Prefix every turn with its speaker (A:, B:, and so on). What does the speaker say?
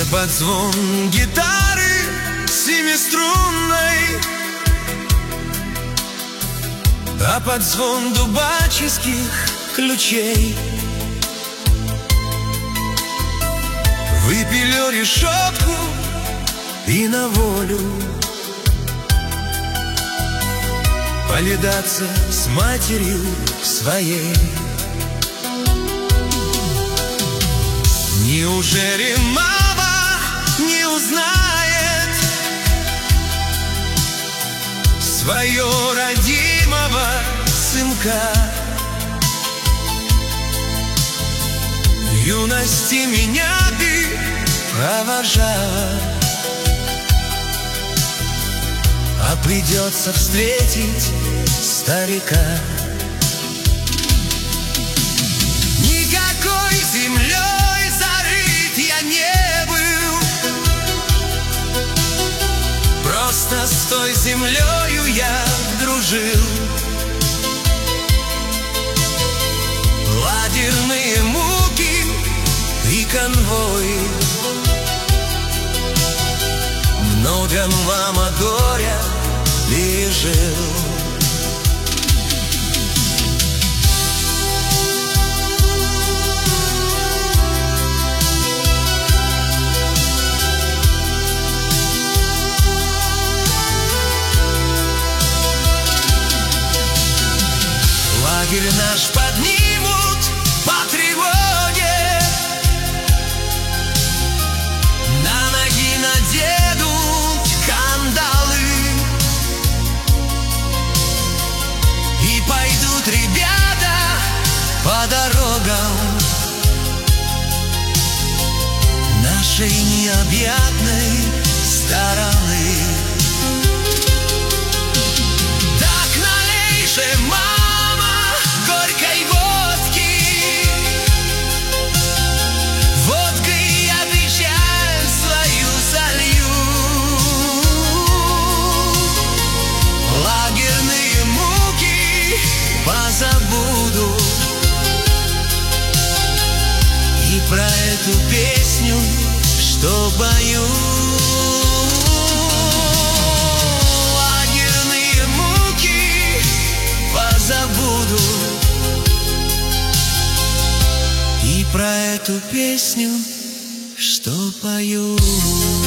A: под звон гитары семиструнной, а под звон дубаческих ключей выпилю решетку и на волю повидаться с матерью своей. Неужели мама не узнает свое родимого сынка? В юности меня ты провожала, а придется встретить старика. Никакой землей зарыт я не был, просто с той землею я дружил. Лагерные муки и конвои, много мама горя пережил. Лагерь наш поднимут по тревоге, на ноги наденут кандалы, и пойдут ребята по дорогам нашей необъятной стороны. Так налей же, мама, горькой водки, водкой я печаль свою солью. Лагерные муки позабуду, и про эту песню, что пою. Лагерные муки позабуду, и про эту песню, что пою.